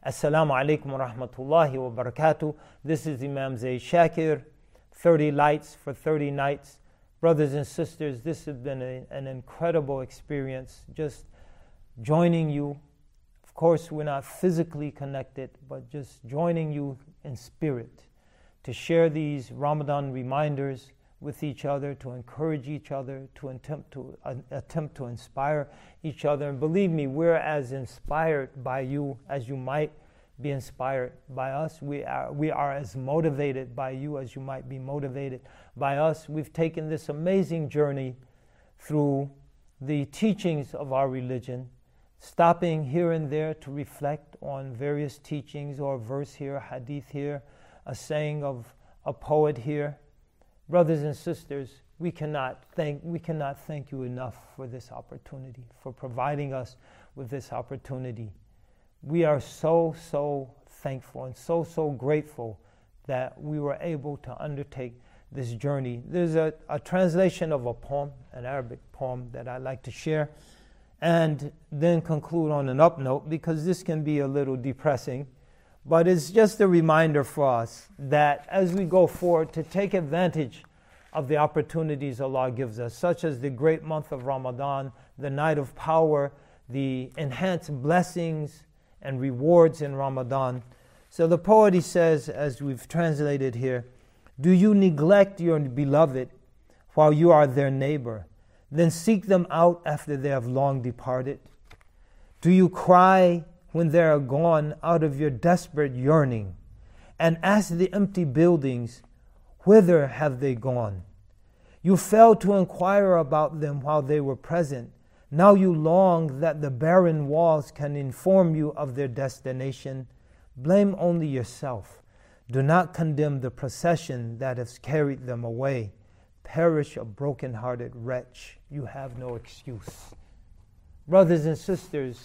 Assalamu alaikum wa rahmatullahi wa barakatuh. This is Imam Zaid Shakir, 30 Lights for 30 Nights. Brothers and sisters, this has been an incredible experience, just joining you. Of course, we're not physically connected, but just joining you in spirit to share these Ramadan reminders with each other, to encourage each other, to attempt to inspire each other. And believe me, we're as inspired by you as you might be inspired by us. We are as motivated by you as you might be motivated by us. We've taken this amazing journey through the teachings of our religion, stopping here and there to reflect on various teachings, or a verse here, a hadith here, a saying of a poet here. Brothers and sisters, we cannot thank you enough for this opportunity, for providing us with this opportunity. We are so thankful and so grateful that we were able to undertake this journey. There's a translation of a poem, an Arabic poem, that I'd like to share, and then conclude on an up note, because this can be a little depressing. But it's just a reminder for us that as we go forward, to take advantage of the opportunities Allah gives us, such as the great month of Ramadan, the night of power, the enhanced blessings and rewards in Ramadan. So the poet, he says, as we've translated here, "Do you neglect your beloved while you are their neighbor, then seek them out after they have long departed? Do you cry when they are gone out of your desperate yearning, and ask the empty buildings, whither have they gone? You failed to inquire about them while they were present. Now you long that the barren walls can inform you of their destination. Blame only yourself. Do not condemn the procession that has carried them away. Perish a broken-hearted wretch. You have no excuse." Brothers and sisters,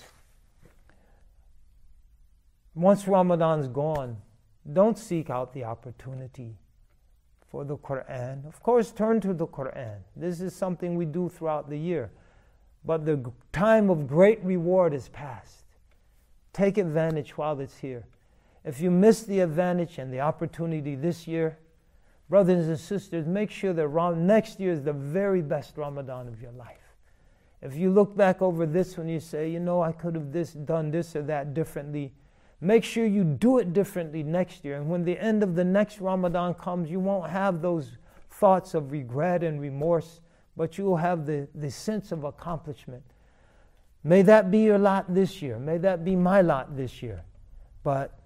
once Ramadan's gone, don't seek out the opportunity for the Quran. Of course, turn to the Quran. This is something we do throughout the year. But the time of great reward is past. Take advantage while it's here. If you miss the advantage and the opportunity this year, brothers and sisters, make sure that next year is the very best Ramadan of your life. If you look back over this one, you say, I could have done this or that differently. Make sure you do it differently next year. And when the end of the next Ramadan comes, you won't have those thoughts of regret and remorse, but you will have the sense of accomplishment. May that be your lot this year. May that be my lot this year. But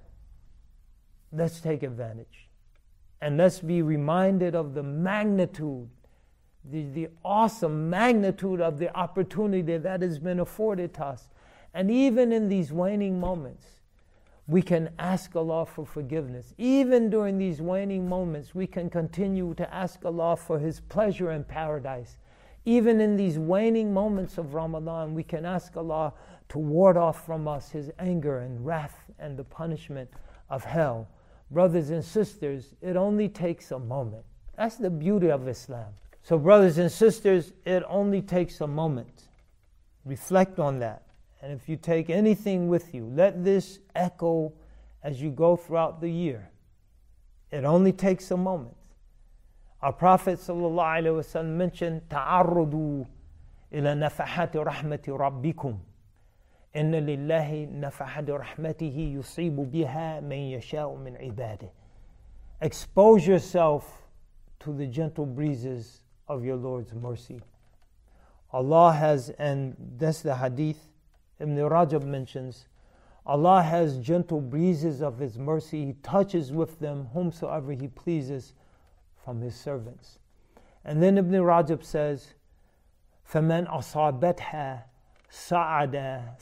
let's take advantage. And let's be reminded of the magnitude, the awesome magnitude of the opportunity that has been afforded to us. And even in these waning moments, we can ask Allah for forgiveness. Even during these waning moments, we can continue to ask Allah for His pleasure in paradise. Even in these waning moments of Ramadan, we can ask Allah to ward off from us His anger and wrath and the punishment of hell. Brothers and sisters, it only takes a moment. That's the beauty of Islam. So brothers and sisters, it only takes a moment. Reflect on that. And if you take anything with you, let this echo as you go throughout the year. It only takes a moment. Our Prophet ﷺ mentioned, "Ta'arrudu ila nafahati rahmati rabbikum. Inna lillahi nafahati rahmatihi yusibu biha man yasha'u min ibadih." Expose yourself to the gentle breezes of your Lord's mercy. Allah has, and that's the hadith Ibn Rajab mentions, Allah has gentle breezes of His mercy. He touches with them whomsoever He pleases from His servants. And then Ibn Rajab says, فَمَنْ أَصَابَتْهَا سَعَدَ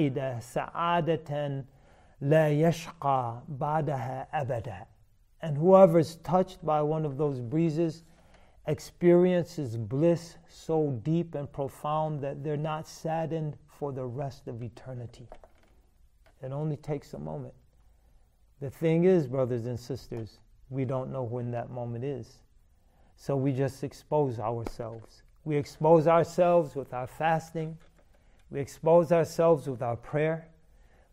سَعَادَةً لَا يَشْقَى بَعْدَهَا أَبَدًا. And whoever is touched by one of those breezes experiences bliss so deep and profound that they're not saddened for the rest of eternity. It only takes a moment. The thing is, brothers and sisters, we don't know when that moment is. So we just expose ourselves. We expose ourselves with our fasting. We expose ourselves with our prayer.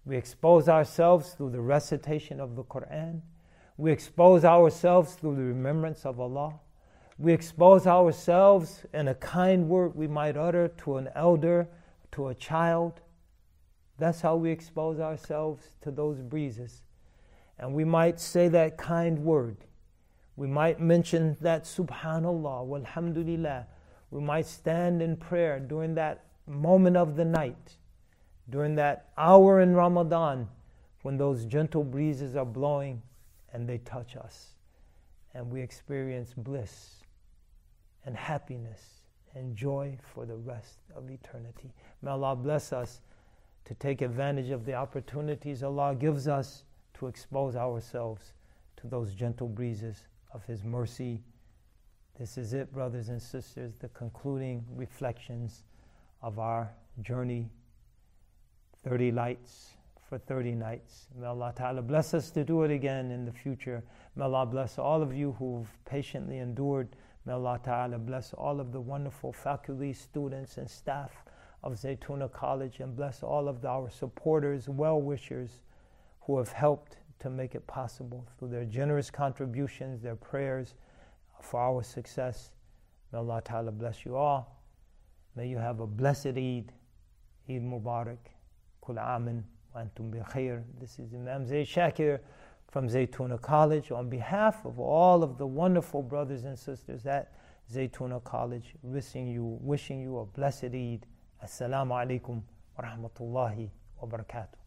We expose ourselves through the recitation of the Quran. We expose ourselves through the remembrance of Allah. We expose ourselves in a kind word we might utter to an elder, to a child. That's how we expose ourselves to those breezes. And we might say that kind word. We might mention that subhanallah, walhamdulillah. We might stand in prayer during that moment of the night, during that hour in Ramadan when those gentle breezes are blowing and they touch us. And we experience bliss and happiness and joy for the rest of eternity. May Allah bless us to take advantage of the opportunities Allah gives us to expose ourselves to those gentle breezes of His mercy. This is it, brothers and sisters, the concluding reflections of our journey, 30 lights for 30 nights. May Allah Ta'ala bless us to do it again in the future. May Allah bless all of you who've patiently endured. May Allah Ta'ala bless all of the wonderful faculty, students, and staff of Zaytuna College, and bless all of our supporters, well-wishers who have helped to make it possible through their generous contributions, their prayers for our success. May Allah Ta'ala bless you all. May you have a blessed Eid. Eid Mubarak. Kul Amin wa antum bi khair. This is Imam Zayd Shakir from Zaytuna College on behalf of all of the wonderful brothers and sisters at Zaytuna College, wishing you a blessed Eid. Assalamu alaikum wa rahmatullahi wa barakatuh.